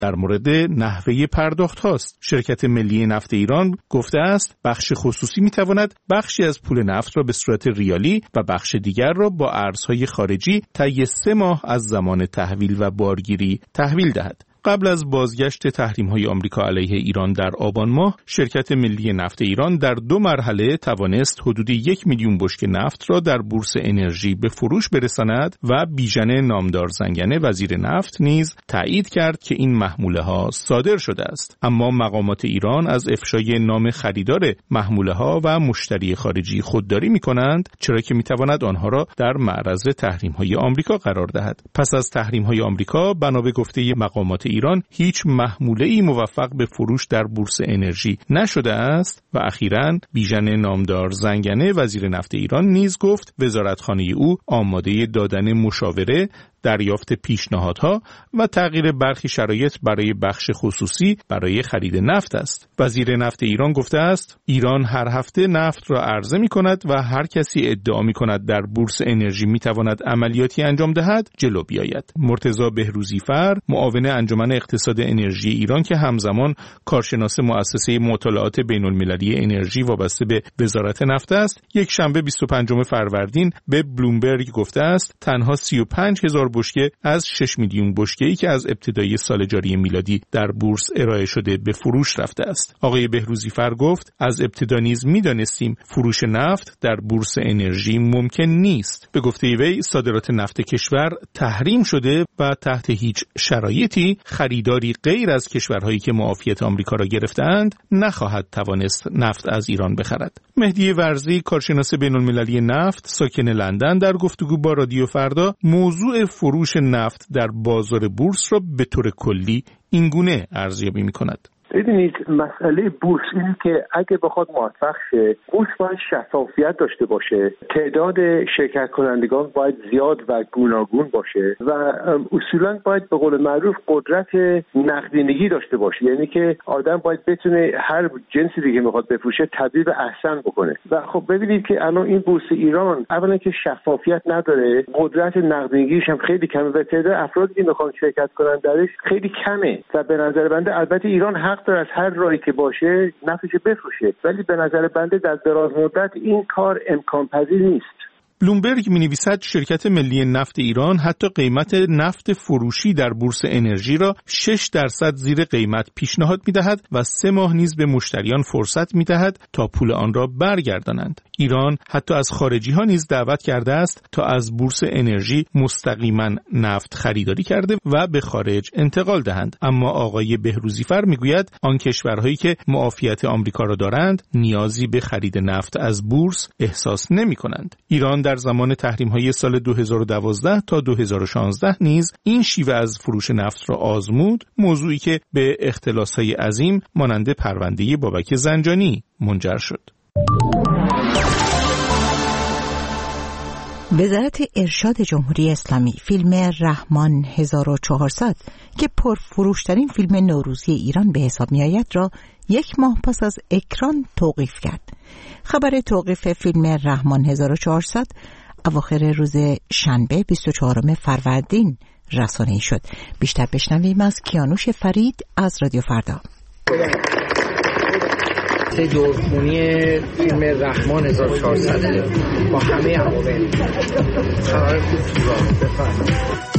در مورد نحوه پرداخت هاست. شرکت ملی نفت ایران گفته است بخش خصوصی میتواند بخشی از پول نفت را به صورت ریالی و بخش دیگر را با ارزهای خارجی طی 3 ماه از زمان تحویل و بارگیری تحویل دهد. قبل از بازگشت تحریم‌های آمریکا علیه ایران در آبان ماه، شرکت ملی نفت ایران در 2 مرحله توانست حدود 1 میلیون بشکه نفت را در بورس انرژی به فروش برساند و بیژن نامدار زنگنه وزیر نفت نیز تایید کرد که این محموله‌ها صادر شده است. اما مقامات ایران از افشای نام خریدار محموله‌ها و مشتری خارجی خودداری می‌کنند، چرا که می‌تواند آنها را در معرض تحریم‌های آمریکا قرار دهد. پس از تحریم‌های آمریکا، بنا به گفته مقامات ایران هیچ محموله‌ای موفق به فروش در بورس انرژی نشده است و اخیراً بیژن نامدار زنگنه وزیر نفت ایران نیز گفت وزارتخانه او آماده دادن مشاوره، دریافت پیشنهادها و تغییر برخی شرایط برای بخش خصوصی برای خرید نفت است. وزیر نفت ایران گفته است ایران هر هفته نفت را عرضه می کند و هر کسی ادعا می کند در بورس انرژی می تواند عملیاتی انجام دهد جلو بیاید. مرتضی بهروزیفر، معاون انجمن اقتصاد انرژی ایران که همزمان کارشناس مؤسسه مطالعات بین‌المللی انرژی وابسته به وزارت نفت است، یک شنبه 25 فروردین به بلومبرگ گفته است تنها 35,000 بشکه از 6 میلیون بشکه‌ای که از ابتدای سال جاری میلادی در بورس ارائه شده به فروش رفته است. آقای بهروزیفر گفت از ابتدا نیز می‌دانستیم فروش نفت در بورس انرژی ممکن نیست. به گفته وی صادرات نفت کشور تحریم شده و تحت هیچ شرایطی خریداری غیر از کشورهایی که معافیت آمریکا را گرفتند نخواهد توانست نفت از ایران بخرد. مهدی ورزی، کارشناس بین‌المللی نفت ساکن لندن، در گفتگو با رادیو فردا موضوع فروش نفت در بازار بورس را به طور کلی اینگونه ارزیابی می‌کند. ببینید مسئله بورس اینه که اگه بخواد موفق شه بورس باید شفافیت داشته باشه، تعداد شرکت کنندگان باید زیاد و گوناگون باشه و اصولاً باید به قول معروف قدرت نقدینگی داشته باشه، یعنی که آدم باید بتونه هر جنسی دیگه میخواد بفروشه تبدیل به احسن بکنه. و خب ببینید که الان این بورس ایران اولا که شفافیت نداره، قدرت نقدینگیش هم خیلی کمه و تعداد افرادی که میخوان شرکت کنن درش خیلی کمه و به نظر بنده البته ایران حق داره از هر راهی که باشه نفتش بفروشه، ولی به نظر بنده در دراز مدت این کار امکان پذیر نیست. بلومبرگ می‌نویسد شرکت ملی نفت ایران حتی قیمت نفت فروشی در بورس انرژی را 6% زیر قیمت پیشنهاد می‌دهد و 3 ماه نیز به مشتریان فرصت می‌دهد تا پول آن را برگردانند. ایران حتی از خارجی‌ها نیز دعوت کرده است تا از بورس انرژی مستقیما نفت خریداری کرده و به خارج انتقال دهند. اما آقای بهروزیفر می‌گوید آن کشورهایی که معافیت آمریکا را دارند نیازی به خرید نفت از بورس احساس نمی‌کنند. ایران در زمان تحریم‌های سال 2012 تا 2016 نیز این شیوه از فروش نفت را آزمود، موضوعی که به اختلاس‌های عظیم مانند پرونده بابک زنجانی منجر شد. وزارت ارشاد جمهوری اسلامی فیلم رحمان 1400 که پرفروشترین فیلم نوروزی ایران به حساب می آید را 1 ماه پس از اکران توقیف کرد. خبر توقیف فیلم رحمان 1400 اواخر روز شنبه 24 فروردین رسانه‌ای شد. بیشتر بشنویم از کیانوش فرید از رادیو فردا. دورخونی فیلم رحمان 1400 با همه عوامل خبر خوب تو راه بفرمایید.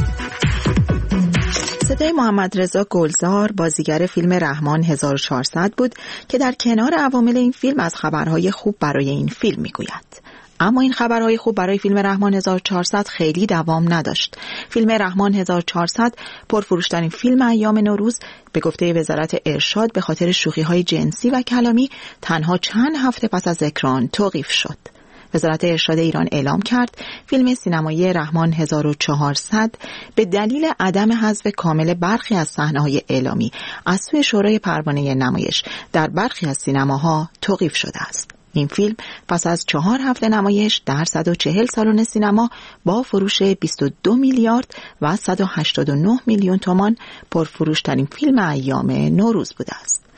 صدای محمد رضا گلزار بازیگر فیلم رحمان 1400 بود که در کنار عوامل این فیلم از خبرهای خوب برای این فیلم میگوید. اما این خبرهای خوب برای فیلم رحمان 1400 خیلی دوام نداشت. فیلم رحمان 1400 پرفروشترین فیلم ایام نوروز به گفته وزارت ارشاد به خاطر شوخی‌های جنسی و کلامی تنها چند هفته پس از اکران توقیف شد. وزارت ارشاد ایران اعلام کرد فیلم سینمایی رحمان 1400 به دلیل عدم حذف کامل برخی از صحنه‌های اعلامی از سوی شورای پروانه نمایش در برخی از سینماها توقیف شده است. این فیلم پس از 4 هفته نمایش در 140 سالن سینما با فروش 22 میلیارد و 189 میلیون تومان پرفروشترین فیلم ایام نوروز بوده است.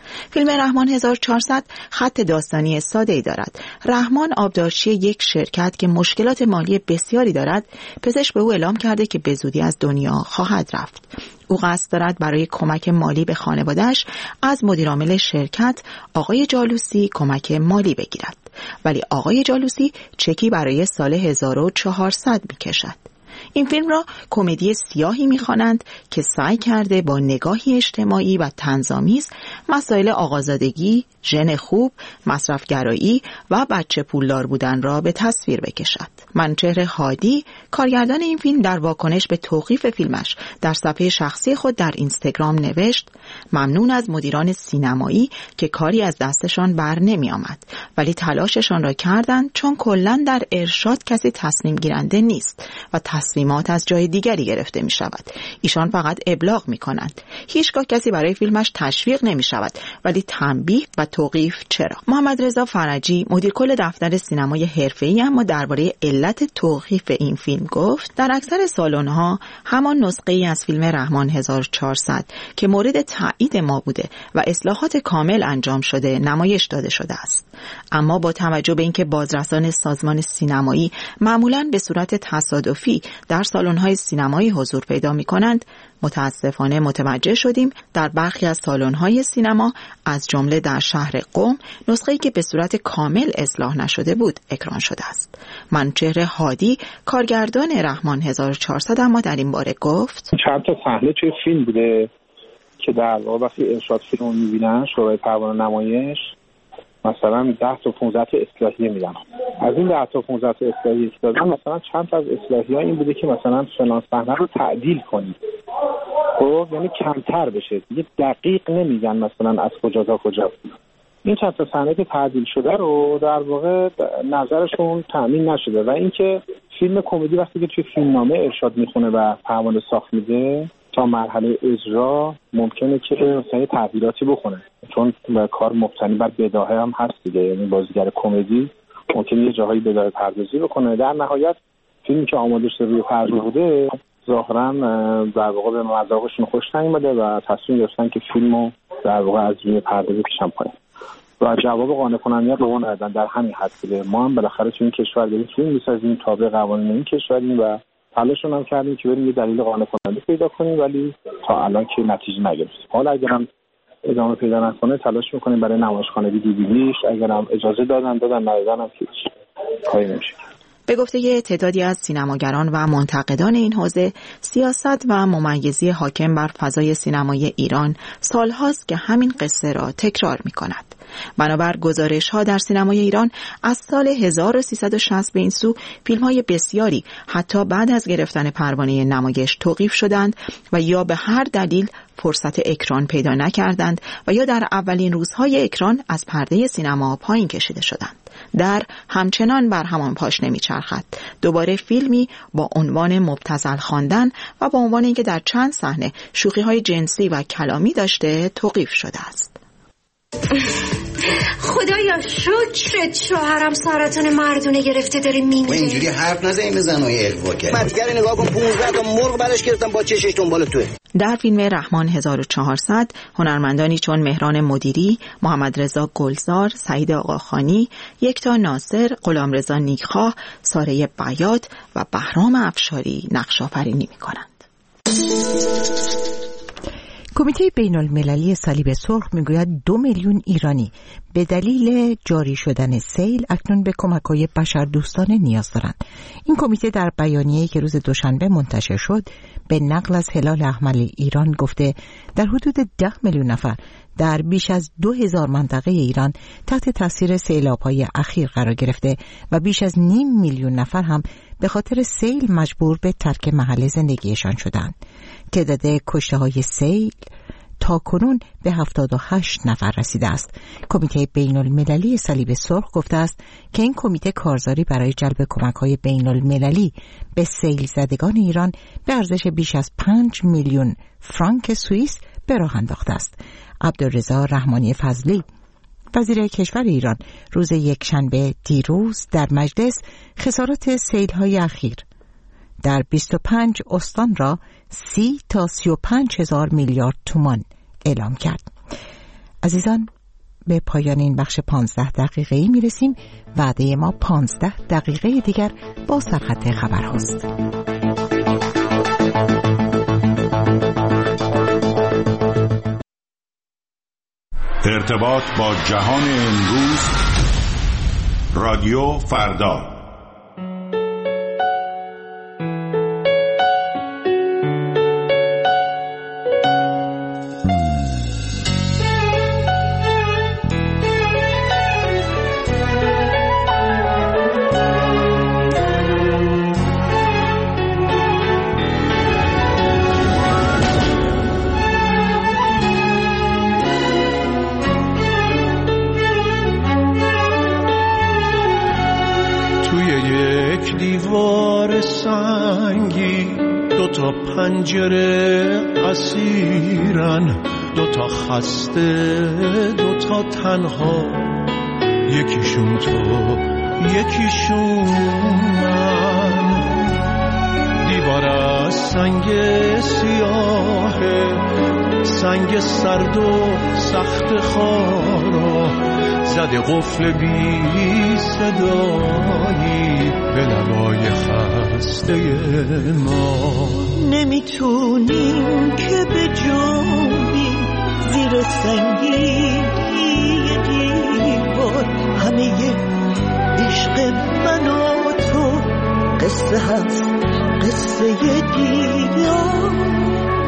فیلم رحمان 1400 خط داستانی ساده‌ای دارد. رحمان آبدارچی یک شرکت که مشکلات مالی بسیاری دارد، پزشک به او اعلام کرده که به زودی از دنیا خواهد رفت. او قصد دارد برای کمک مالی به خانواده‌اش از مدیرعامل شرکت آقای جالوسی کمک مالی بگیرد، ولی آقای جالوسی چکی برای سال 1400 می‌کشد. این فیلم را کمدی سیاهی می‌خوانند که سعی کرده با نگاهی اجتماعی و طنزآمیز مسائل آقازادگی، ژن خوب، مصرفگرایی و بچه پولدار بودن را به تصویر بکشد. منوچهر هادی، کارگردان این فیلم، در واکنش به توقیف فیلمش در صفحه شخصی خود در اینستاگرام نوشت: ممنون از مدیران سینمایی که کاری از دستشان بر نمی آمد، ولی تلاششان را کردند، چون کلاً در ارشاد کسی تصمیم گیرنده نیست و تصمیمات از جای دیگری گرفته می شود. ایشان فقط ابلاغ می کنند. هیچگاه کسی برای فیلمش تشویق نمی شود، ولی تنبیه و توقیف چرا؟ محمد رضا فرجی، مدیر کل دفتر سینمای حرفه‌ای، اما درباره علت توقیف این فیلم گفت: در اکثر سالن‌ها همان نسخه‌ای از فیلم رحمان 1400 که مورد تایید ما بوده و اصلاحات کامل انجام شده نمایش داده شده است. اما با توجه به اینکه بازرسان سازمان سینمایی معمولاً به صورت تصادفی در سالن‌های سینمایی حضور پیدا می‌کنند، متاسفانه متوجه شدیم در برخی از سالن‌های سینما، از جمله در شهر قم، نسخه‌ای که به صورت کامل اصلاح نشده بود اکران شده است. منوچهر هادی، کارگردان رحمان 1400، اما در این باره گفت: چند تا صحنه توی فیلم بوده که در واقع وقتی ارشاد فیلمو می‌بینن شورای پروانه نمایش مثلا 10 تا 15 تا اصلاحیه میدن. از این 10 تا 15 تا اصلاحیه که دادن، مثلا چند تا از اصلاحیه‌ها این بوده که مثلا فلان صحنه رو تعدیل کنید. خب یعنی کمتر بشه. دیگه دقیق نمیگن مثلا از کجا تا کجا. این چند تا صحنه که تعدیل شده رو در واقع نظرشون تامین نشده و اینکه فیلم کمدی وقتی که توی فیلمنامه ارشاد میخونه و پروانه ساخت میده، تا مرحله اجرا ممکنه که مثلا تغییراتی بکنه، چون کار مبتنی بر بداهه هم هست دیگه. یعنی بازیگر کمدی ممکنه یه جاهایی بداهه پردازی بکنه. در نهایت فیلمی که آماده شده روی پرده بوده ظاهراً در واقع به مذاقشون خوش نیامده و تصمیم گرفتن که فیلمو در واقع از روی پرده بکشن پایین و جواب قانع کننده به اون ندادن. در همین حد بوده. ما هم بالاخره تو این کشور داریم فیلم می‌سازیم، تابع قوانین این کشوریم و تلاشون هم کردیم که بریم یه دلیل قانع کننده پیدا کنیم، ولی تا الان که نتیجه نگرفتیم. حالا اگرم ادامه پیدا نکنه تلاش می‌کنیم برای نمایشخانه دیویدیش، اگرم اجازه دادن ندادن هم هیچ کاری نمیشه. به گفته تعدادی از سینماگران و منتقدان این حوزه، سیاست و ممیزی حاکم بر فضای سینمایی ایران سالهاست که همین قصه را تکرار می‌کند. بنابر گزارش‌ها در سینمای ایران از سال 1360 به این سو فیلم‌های بسیاری حتی بعد از گرفتن پروانه نمایش توقیف شدند و یا به هر دلیل فرصت اکران پیدا نکردند و یا در اولین روزهای اکران از پرده سینما پایین کشیده شدند. در همچنان بر همان پاشنه میچرخد. دوباره فیلمی با عنوان مبتذل خواندن و با عنوان اینکه در چند صحنه شوخی‌های جنسی و کلامی داشته توقیف شده است. خدایا شکرت شوهرم سرطان مردونه گرفته داره میمیره. اینجوری حرف نزنی بزنای الوا کرد. متگر نگاه کن 15 تا مرغ برش گرفتم با چشش دنبال توئه. در فیلم رحمان 1400 هنرمندانی چون مهران مدیری، محمد رضا گلزار، سعید آقاخانی، یکتا ناصر، غلامرضا نیکخواه، ساره بیات و بهرام افشاری نقش آفرینی می‌کنند. کمیته بین المللی صلیب سرخ میگوید 2 میلیون ایرانی به دلیل جاری شدن سیل اکنون به کمک‌های بشردوستانه نیاز دارند. این کمیته در بیانیه‌ای که روز دوشنبه منتشر شد به نقل از هلال احمر ایران گفته در حدود 10 میلیون نفر در بیش از 2000 منطقه ایران تحت تاثیر سیلاب‌های اخیر قرار گرفته و بیش از 5 میلیون نفر هم به خاطر سیل مجبور به ترک محل زندگیشان شدند. تعداد کشته‌های سیل تا کنون به 78 نفر رسیده است. کمیته بین المللی صلیب سرخ گفته است که این کمیته کارزاری برای جلب کمک‌های بین المللی به سیل زدگان ایران به ارزش بیش از 5 میلیون فرانک سوئیس به راه انداخته است. عبدالرضا رحمانی فضلی وزیر کشور ایران روز یکشنبه دیروز در مجلس خسارات سیل‌های اخیر در 25 استان را 30 تا 35 هزار میلیارد تومان اعلام کرد. عزیزان، به پایان این بخش 15 دقیقه‌ای میرسیم. وعده ما 15 دقیقه دیگر با سرخط خبر هاست. ارتباط با جهان امروز، رادیو فردا. پنجره اسیرن، دوتا خسته دوتا تنها، یکیشون تو یکیشون من. دیوار از سنگ سیاهه، سنگ سرد و سخت خارا، زده قفل بی صدایی به لبای خسته ما. نمیتونیم که به جنبیم زیر سنگی دیوار، همه عشق من و تو قصه هست، قصه دیدار.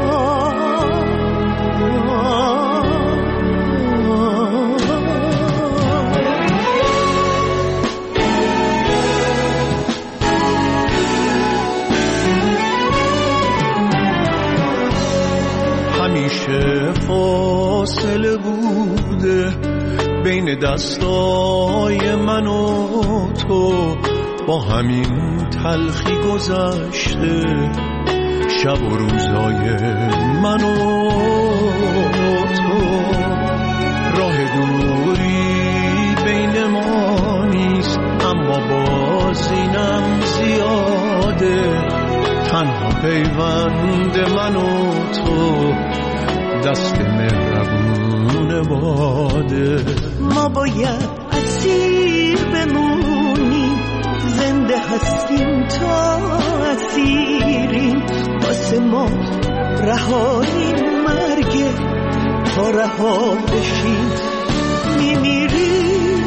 همیشه فاصله بوده بین دستای من و تو، با همین تلخی گذشته شب و روزای من و تو. راه دوری بین ما نیست، اما باز اینم زیاده، تنها پیوند من و تو دست مهربون باده. ما باید اسیر بمونیم، زنده هستیم تا اسیریم، واسه ما رهایی مرگه، تا رها بشیم میمیریم.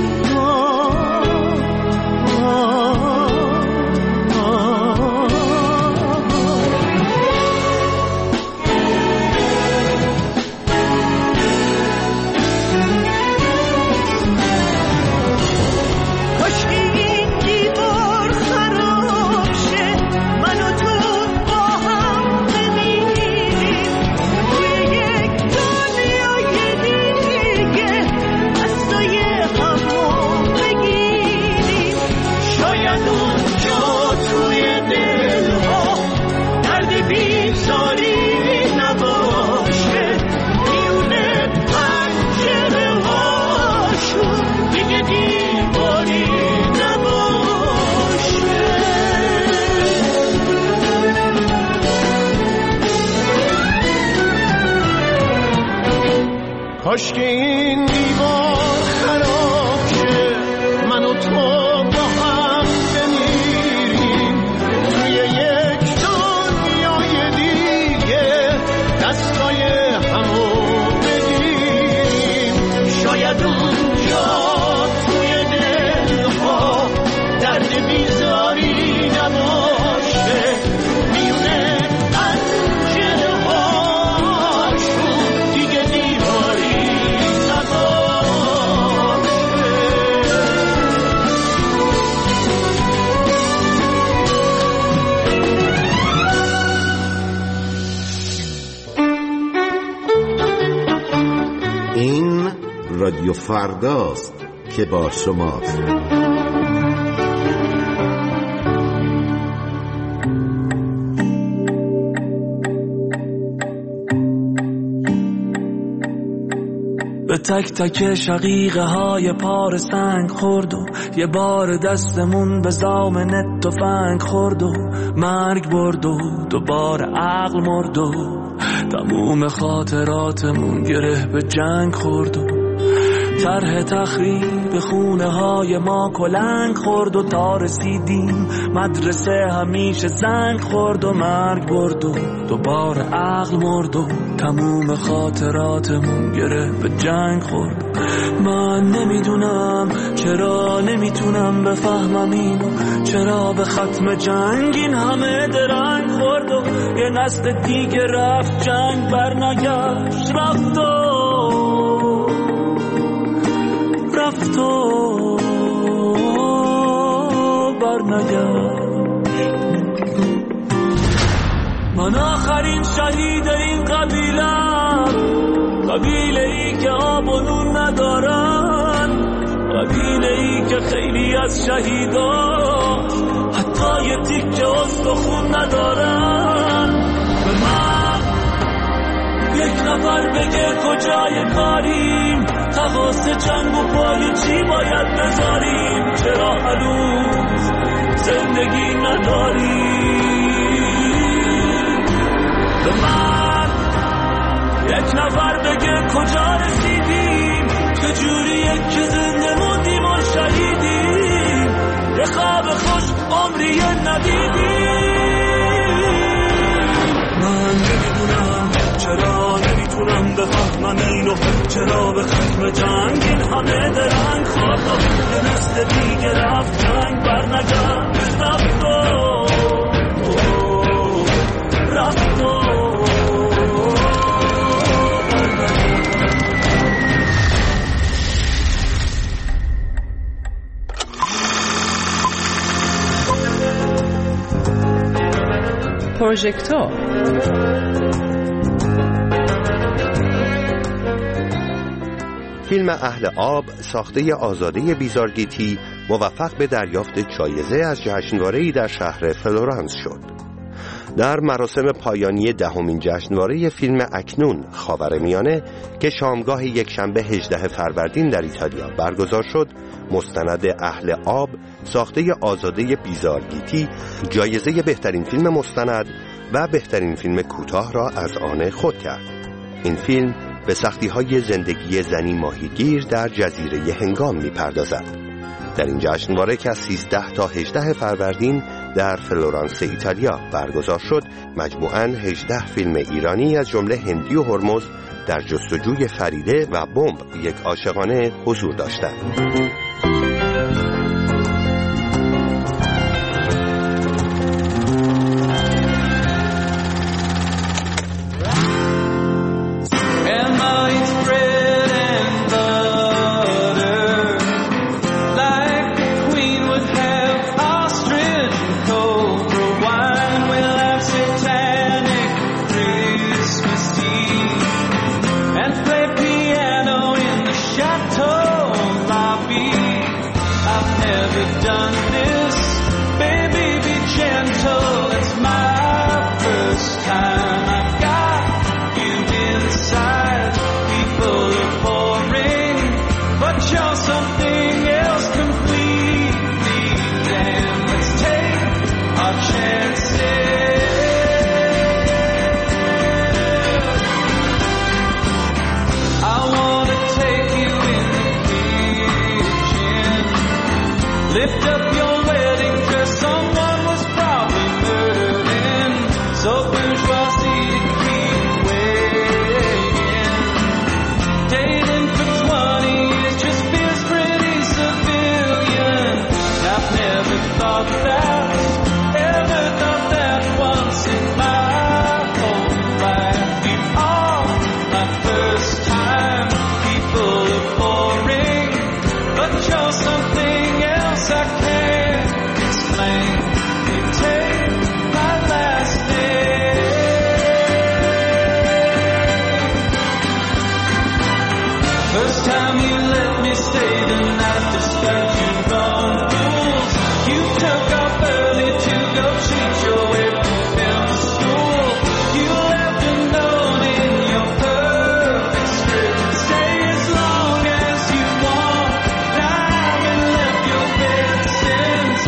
کاش که این دیوار خراب شه، من و تو با هم بمیریم توی یک دنیای دیگه، دستای همو بگیریم. شاید اونجا توی دلها درد بیزاری نباشه، میونه پنجره هاشون دیگه دیواری این رادیو فرداست که با شماست. به تک تک شقیقه های پار سنگ خورد و یه بار دستمون به دامن تفنگ خورد و مرگ برد و دوباره عقل مرد و تموم خاطراتمون گره به جنگ خورد و طرح تخریب خونه های ما کلنگ خورد و تا رسیدیم مدرسه همیشه زنگ خورد و مرگ برد و دوباره عقل مرد و تموم خاطراتمون گره به جنگ خورد. من نمیدونم چرا نمیتونم بفهمم اینو، چرا به ختم جنگ این همه درنگ خورد و یه نسل دیگه رفت جنگ برنگشت، رفت و برنگشت. من آخرین شهید این قبیلم، قبیله ای که آب و نون ندارن، قبیله ای که خیلی از شهیدا حتی یه تیکه استخون ندارن. به من یک نفر بگه کجای کاریم، تقاس جنگ و پای چی باید بذاریم، چرا هنوز زندگی نداریم. به من یک نفر بگه کجا رسیدیم، چجوریه که زنده موندیم و شهیدیم، یه خواب خوش عمری ندیدیم. من نمیدونم چرا نمیتونم بفهمم اینو، چرا به ختم جنگ این همه درنگ خورد و یه نسل دیگه رفت جنگ برنگشت، رفت و پروژکتور. فیلم اهل آب ساخته آزاده بیزارگیتی موفق به دریافت جایزه از جشنواره‌ای در شهر فلورانس شد. در مراسم پایانی 10مین جشنواره فیلم اکنون خاورمیانه که شامگاه یکشنبه 18 فروردین در ایتالیا برگزار شد، مستند اهل آب ساخته آزاده بیزارگیتی جایزه بهترین فیلم مستند و بهترین فیلم کوتاه را از آن خود کرد. این فیلم به سختی‌های زندگی زنی ماهیگیر در جزیره هنگام می‌پردازد. در این جشنواره که از 13 تا 18 فروردین در فلورانس ایتالیا برگزار شد، مجموعاً 18 فیلم ایرانی از جمله هندی و هرمز در جستجوی فریده و بمب یک عاشقانه حضور داشتند. Lift up your wedding dress, someone was probably murdered in. So bourgeoisie to keep waiting. Dating for 20 years just feels pretty civilian. I've never thought that, ever thought that once in my whole life. Before my first time, people are boring, but you're something else I can't explain. You take my last name. First time you let me stay the night, disturbed you wrong rules. You took off early to go cheat your way from film school. You left a note in your perfect script. Stay as long as you want. I haven't left your bed since.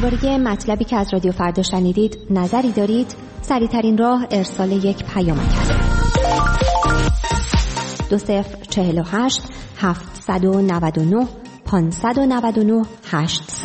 درباره مطلبی که از رادیو فردا شنیدید نظری دارید؟ سریع‌ترین راه ارسال یک پیامک است. 2048 799 599 800.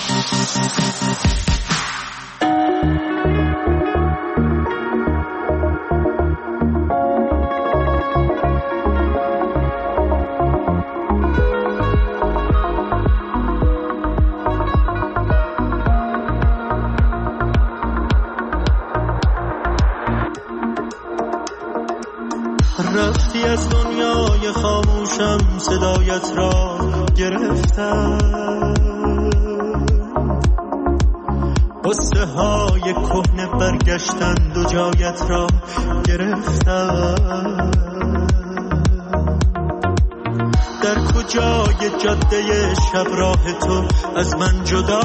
رفتی از دنیای خاموشم، صدایت را گرفتم، قصه های کهنه برگشتند و جایت را گرفتم. در کجای جاده شب راه تو از من جدا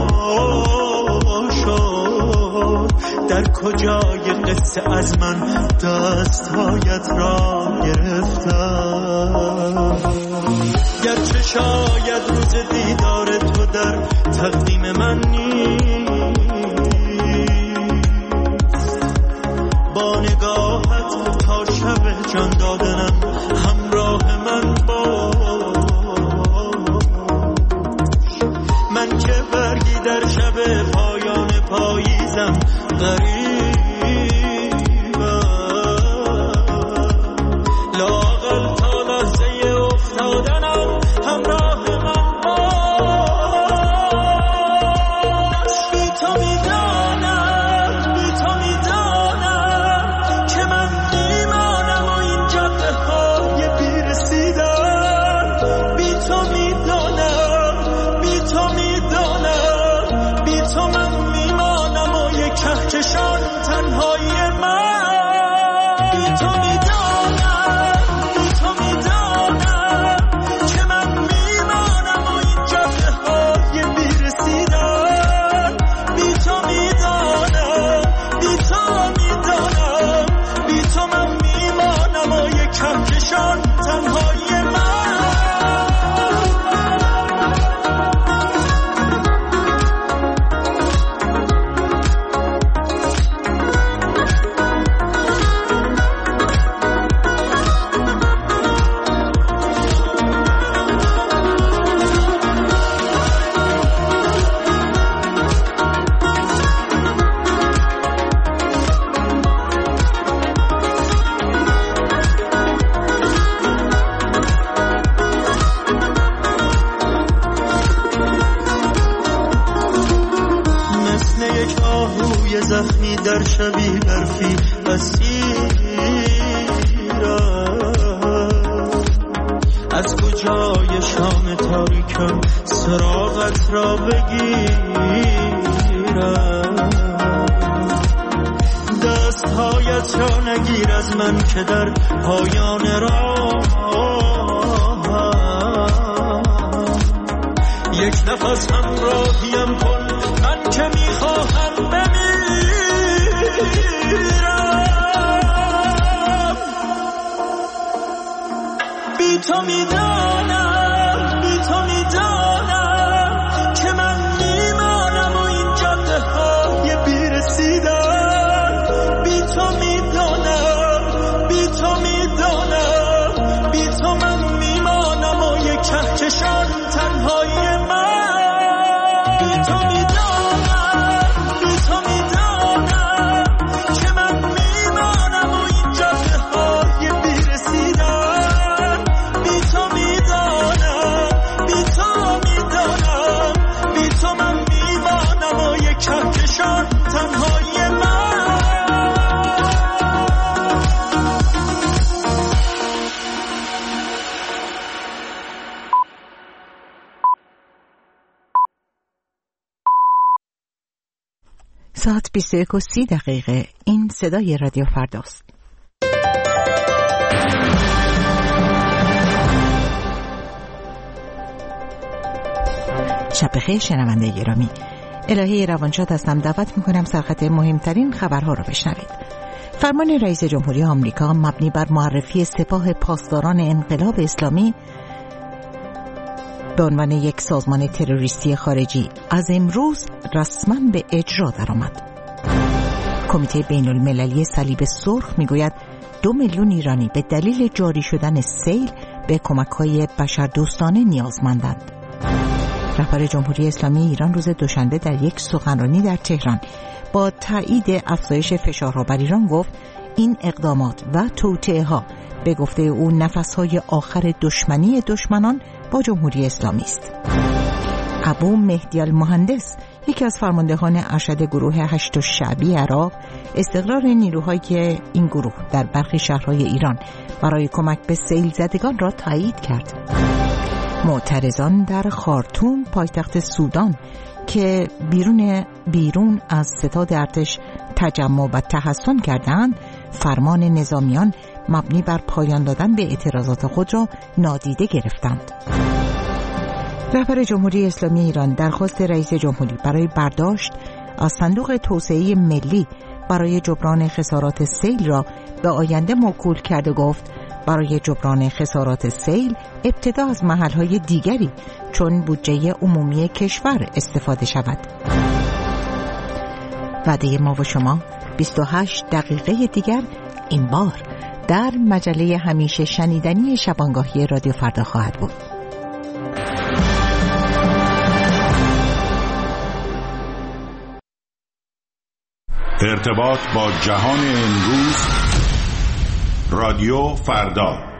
شد؟ در کجای قصه از من دستهایت را گرفتم؟ گرچه شاید روز دیدار تو در تقدیم من نیست، با نگاهت تا شب جان دادنم همراه من باش. من که برگی در شب پایان پاییزم غریبم، لااقل تا لحظه افتادنم همراه من باش. بی تو میدانم که من میمانم و این جاده های بیرسیدن. بی تو میدانم من میمانم و یک کهکشان تنهایی من. بی تو میدانم که من میمانم و این جاده های بیرسیدن. بی تو میدانم من میمانم و یک کهکشان تنهایی من. زخمی در شبی برفی اسیرم، از کجای شام تاریکم سراغت را بگیرم. دستهایت را نگیر از من که در پایان راه یک نفس همراهیم کن، من که میخواهم بمیرم. بی تو میدانم که من میمانم و این جاده های بیرسیدن. بی تو من میمانم و یک کهکشان تنهایی من. بی تو میدانم که من میمانم و این جاده های بیرسیدن. بی تو من میمانم و یک کهکشان تنهایی من. ساعت 21:30. این صدای رادیو فرداست. شب بخیر شنونده گرامی. الهه روانشاد هستم. دعوت میکنم سرخط مهمترین خبرها رو بشنوید. فرمان رئیس جمهوری آمریکا مبنی بر معرفی سپاه پاسداران انقلاب اسلامی به عنوان یک سازمان تروریستی خارجی از امروز رسما به اجرا درآمد. کمیته بین المللی صلیب سرخ میگوید 2 میلیون ایرانی به دلیل جاری شدن سیل به کمک‌های بشردوستانه نیازمندند. رهبر جمهوری اسلامی ایران روز دوشنبه در یک سخنرانی در تهران با تایید افزایش فشارها بر ایران گفت این اقدامات و توطئه‌ها به گفته او نفس‌های آخر دشمنی دشمنان با جمهوری اسلامی است. ابو مهدی المهندس، یکی از فرماندهان ارشد گروه 8 شعبی عراق، استقرار نیروهای این گروه در برخی شهرهای ایران برای کمک به سیل زدگان را تایید کرد. معترضان در خارتوم پایتخت سودان که بیرون از ستاد ارتش تجمع و تحصن کردند، فرمان نظامیان مبنی بر پایان دادن به اعتراضات خود را نادیده گرفتند. رهبر جمهوری اسلامی ایران درخواست رئیس جمهوری برای برداشت از صندوق توسعه ملی برای جبران خسارات سیل را به آینده موکول کرد و گفت برای جبران خسارات سیل ابتدا از محل‌های دیگری چون بودجه عمومی کشور استفاده شود. وعده ما و شما 28 دقیقه دیگر این بار در مجله همیشه شنیدنی شبانگاهی رادیو فردا خواهد بود. ارتباط با جهان امروز، رادیو فردا.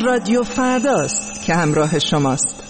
رادیو فرداست که همراه شماست.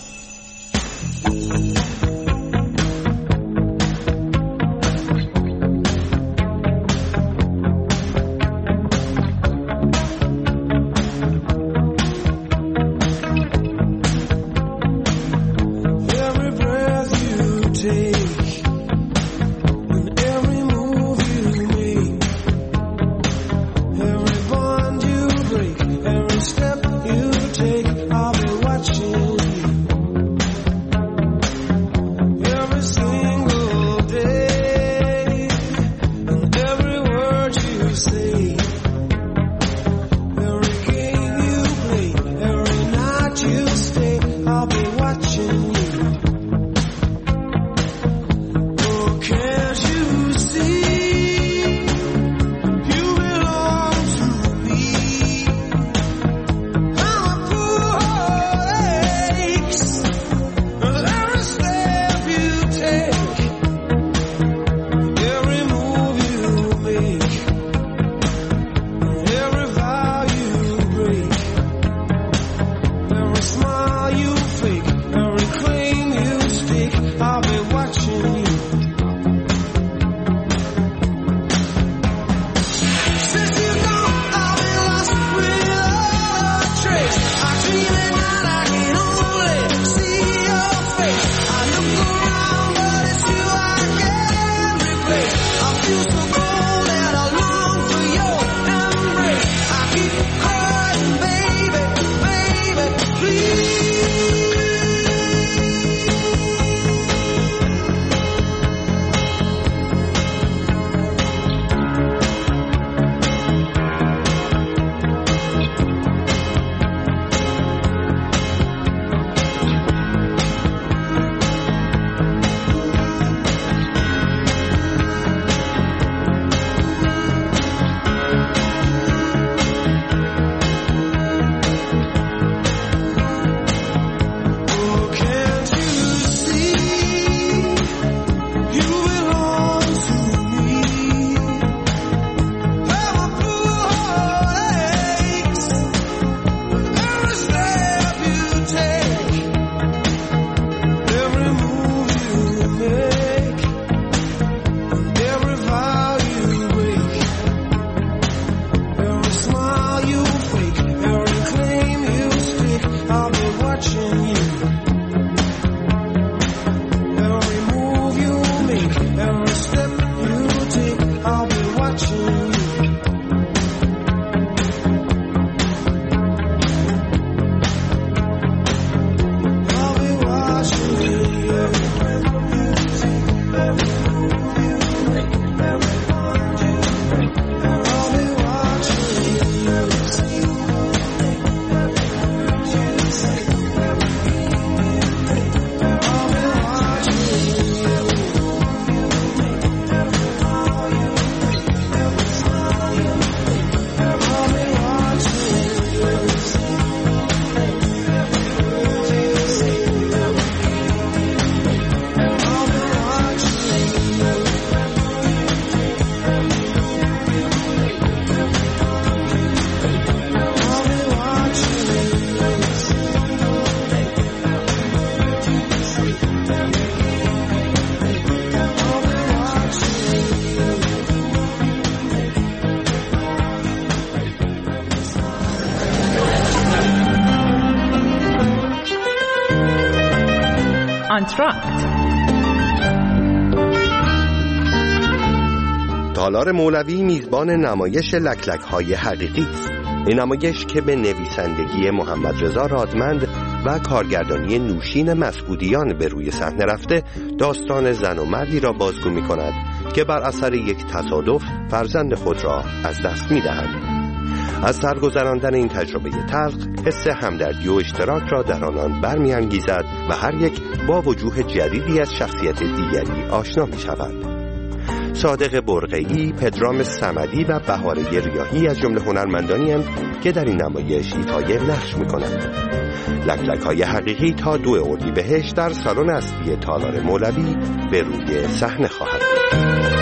آنتراکت. تالار مولوی میزبان نمایش لکلک‌های حقیقی است. این نمایش که به نویسندگی محمد رضا رادمند و کارگردانی نوشین مسعودیان به روی صحنه رفته، داستان زن و مردی را بازگو می‌کند که بر اثر یک تصادف فرزند خود را از دست می‌دهند. از سرگذراندن این تجربه تلخ، حس همدردی و اشتراک را در آنان برمی‌انگیزد و هر یک با وجوه جدیدی از شخصیت دیگری آشنا می‌شود. صادق برقعی، پدرام صمدی و بهاره ریاحی از جمله هنرمندانی هستند که در این نمایش ایفای نقش می‌کنند. لکلک‌های حقیقی تا 2 اردیبهشت در سالن اصلی تالار مولوی به روی صحنه خواهد بود.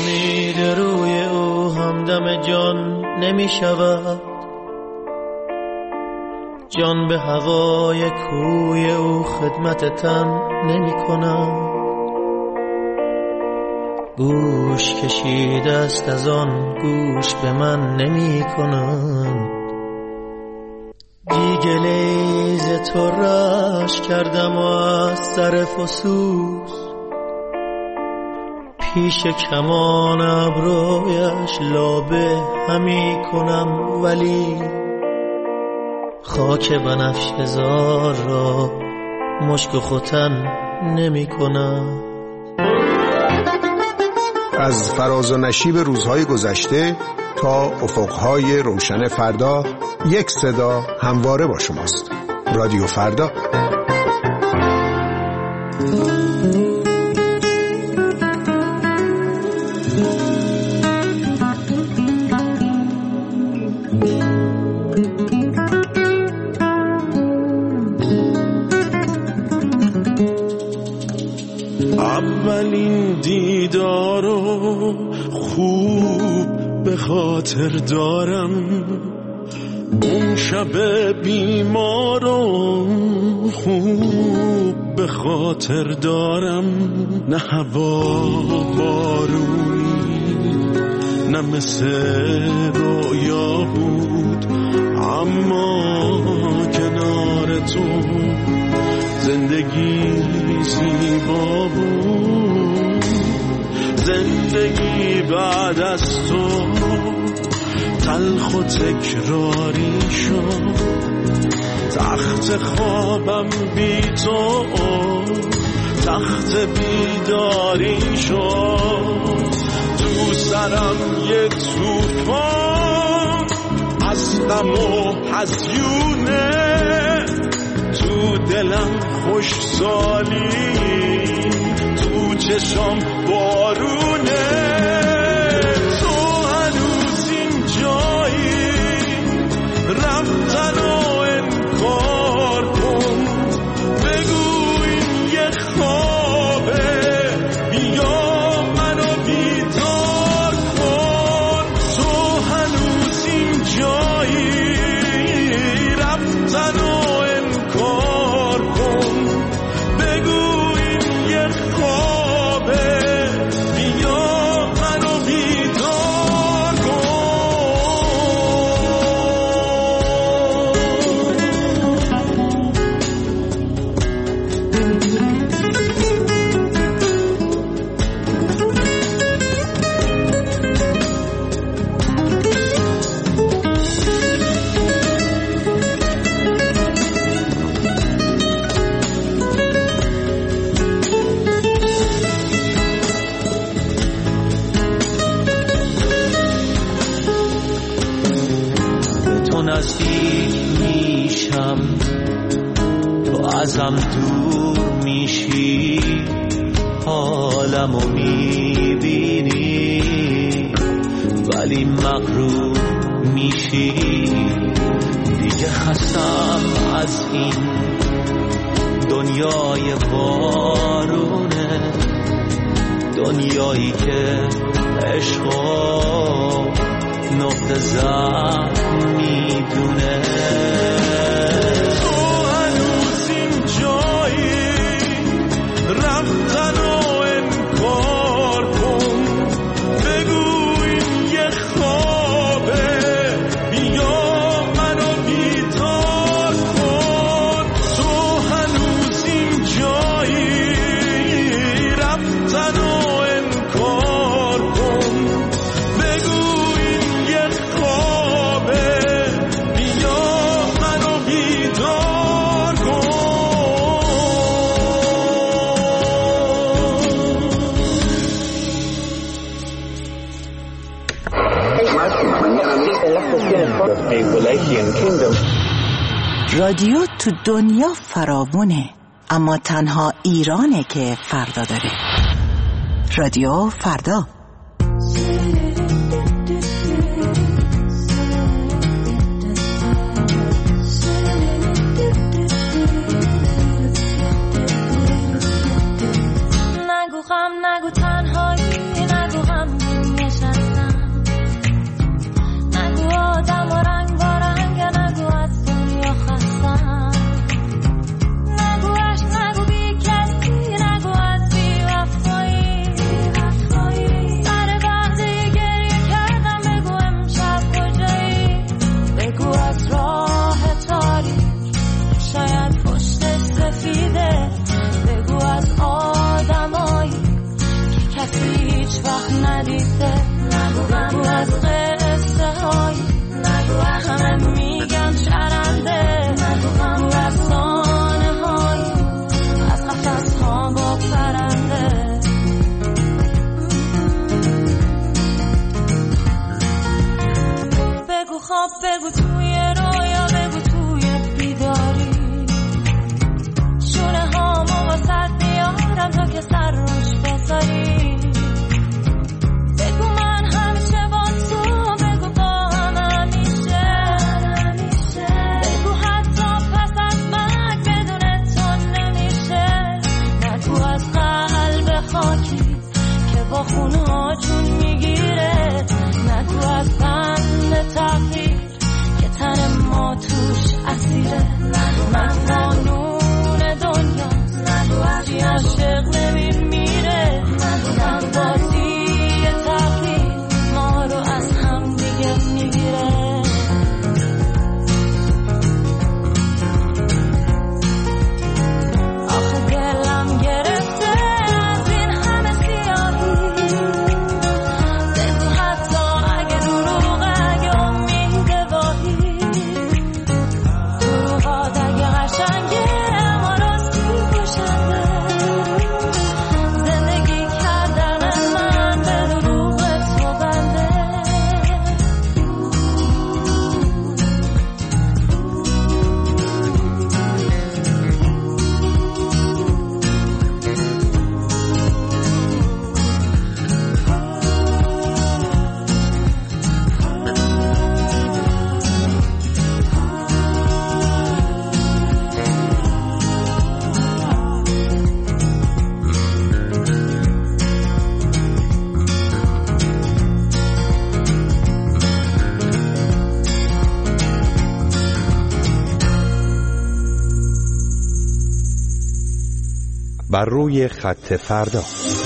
امید روی او همدم جان نمی شود، جان به هوای کوی او خدمت تن نمی کند. گوش کشیده است از آن گوش به من نمی کند. دیگلیز تو رش کردم و از سر فسوس، پیش کمان ابرویش لابه همی کنم، ولی خاک بنفشه زار را مشک و ختن نمی کنم. از فراز و نشیب روزهای گذشته تا افقهای روشن فردا، یک صدا همواره با شماست. رادیو فردا. اولین دیدارو خوب به خاطر دارم، اون شب بیمارم خوب به خاطر دارم. نه هوا بارونی نه مثل رویا بود، اما کنار تو زندگی زیبا بود. زندگی بعد از تو تلخ و تکراری شد، تخت خوابم بی تو تخت بیداری شد. تو سرم یه توفان از غم و هزیونه، تو دلم خوش سالی، تو چشم بارونه. تو هنوز اینجایی، رفتن و انکار کن، بگو این یه خوابه، بیا منو بیدار کن. تو هنوز اینجایی، رفتن و انکار کن، بگو این یه خوابه، بیا منو بیدار کن. تو نزدیک میشم، تو ازم دور میشی، حالمو میبینی ولی مغرور میشی. دیگه خستم از این دنیای بارونه، دنیایی که عشقا نقطه ضعف میدونه. تو هنوز اینجایی، رفتن و انکار کن، بگو این یه خوابه، بیا منو بیدار کن. تو هنوز اینجایی، رفتن و انکار کن، بگو این یه خوابه، بیا منو بیدار کن. رادیو تو دنیا فراوونه، اما تنها ایرانه که فردا داره. رادیو فردا. نگو غم، نگو تنهایی، نگو غم، بر روی خط فردا.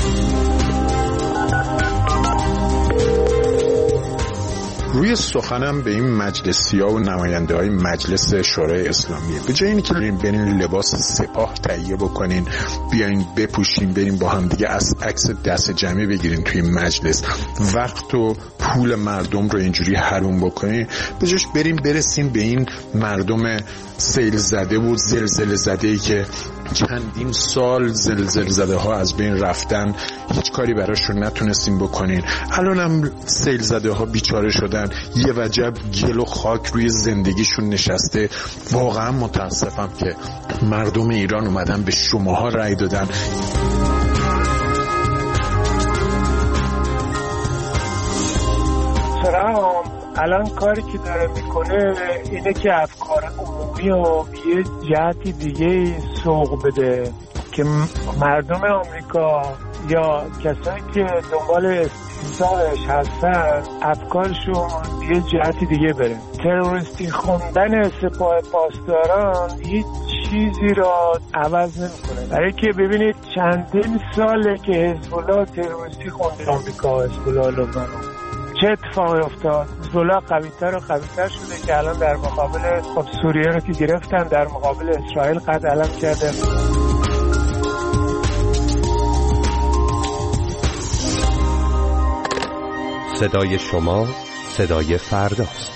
روی سخنم به این مجلسی‌ها و نماینده‌های مجلس شورای اسلامی، به جای اینکه برین لباس سپاه تهیه بکنین بیاین بپوشین بریم با هم دیگه از عکس دست جمعی بگیرین توی مجلس، وقت و پول مردم رو اینجوری حروم بکنین، به جاش بریم برسیم به این مردم سیل زده و زلزله زده‌ای که چندین سال زلزله زده ها از بین رفتن، هیچ کاری براشون نتونستیم بکنین. الان هم سیل زده ها بیچاره شدن، یه وجب گل و خاک روی زندگیشون نشسته. واقعا متاسفم که مردم ایران اومدن به شماها رأی دادن. ترامپ الان کاری که داره میکنه اینه که افکار عمومی رو یه جهتی دیگه سوق بده که مردم آمریکا یا کسایی که دنبال استحصالش هستن افکارشون یه جهتی دیگه بره. تروریستی خوندن سپاه پاسداران هیچ چیزی را عوض نمیکنه، برای که ببینید چندین ساله که حزب الله تروریستی خونده آمریکا، حزب الله لبنان. چه اتفاقی افتاد؟ حزب الله قوی‌تر و قوی‌تر شده که الان در مقابل سوریه رو که گرفتن، در مقابل اسرائیل قد علم کرده. صدای شما صدای فرداست.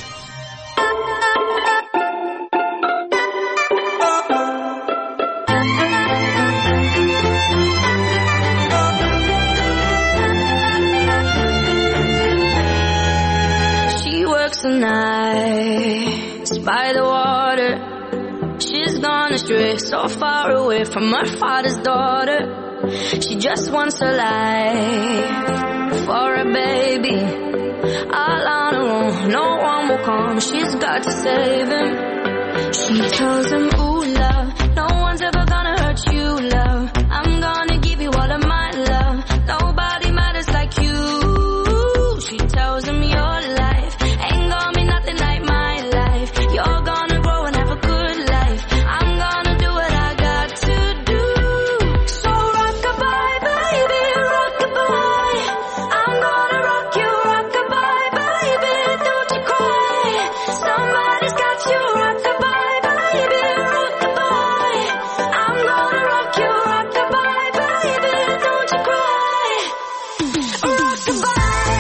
Nights by the water, she's gone astray, so far away from her father's daughter. She just wants a life for a baby, all on her own, no one will come, she's got to save him. She tells him, ooh love, no one's ever gonna hurt you love, I'm gonna give you all of my love, nobody matters like you. She tells him your life ain't gonna be nothing like my life, you're gonna grow and have a good life, I'm gonna do what I got to do. So rock-a-bye baby, rock-a-bye, I'm gonna rock you, rock-a-bye baby, don't you cry, somebody's got you, rock-a-bye baby, rock-a-bye, I'm gonna rock you, rock-a-bye baby, don't you cry, rock-a-bye.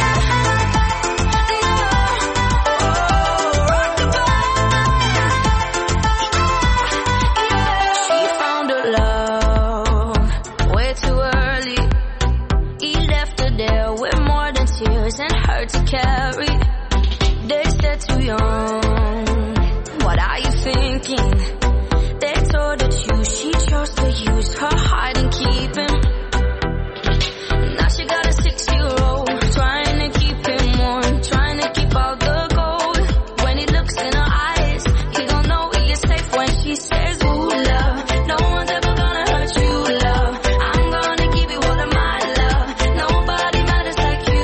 And hard to carry, they said too young, what are you thinking? They told her to choose, she chose to use her heart and keep him. Now she got a 6-year-old, trying to keep him warm, trying to keep all the gold. When he looks in her eyes, he don't know he is safe when she says, ooh love, no one's ever gonna hurt you love, I'm gonna give you all of my love, nobody matters like you.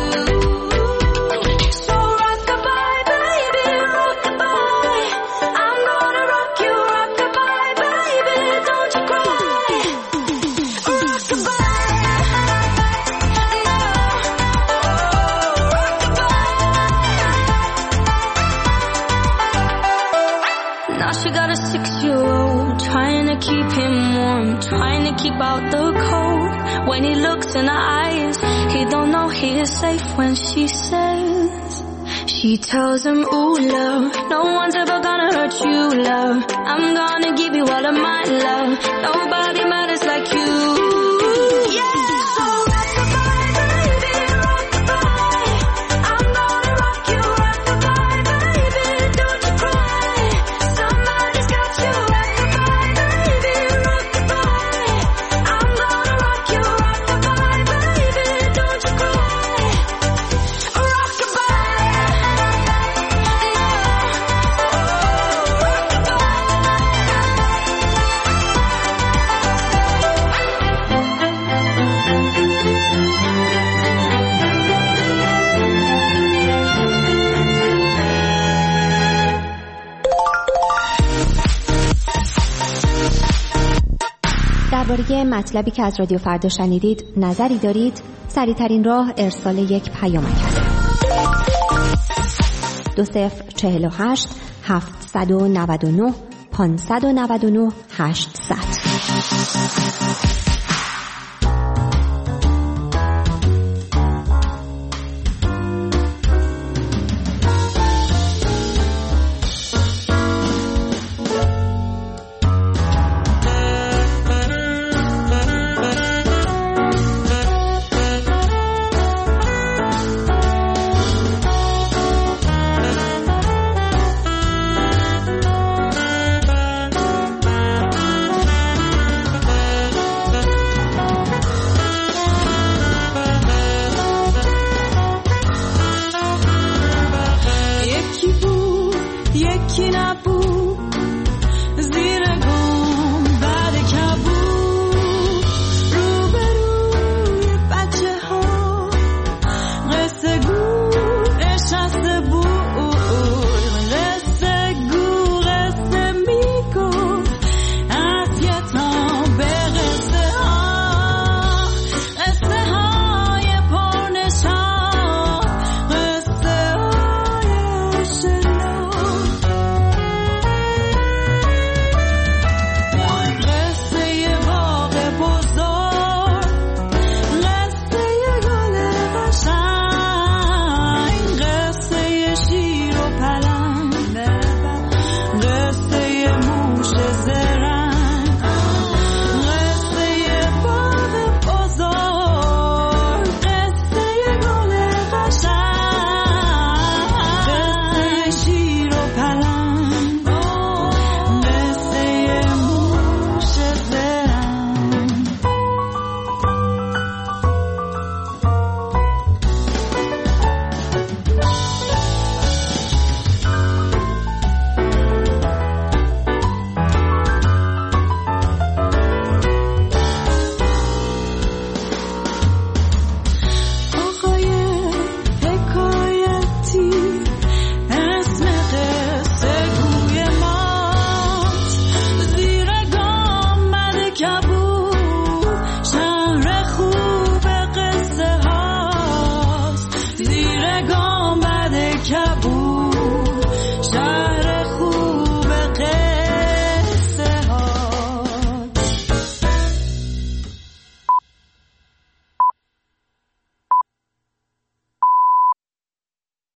Keep him warm, trying to keep out the cold. When he looks in her eyes, he don't know he is safe when she says, she tells him, ooh love, no one's ever gonna hurt you love, I'm gonna give you all of my love, nobody matters like you. درباره مطلبی که از رادیو فردا شنیدید نظری دارید؟ سریع‌ترین راه ارسال یک پیامک است. 2048 799 599 800. کبود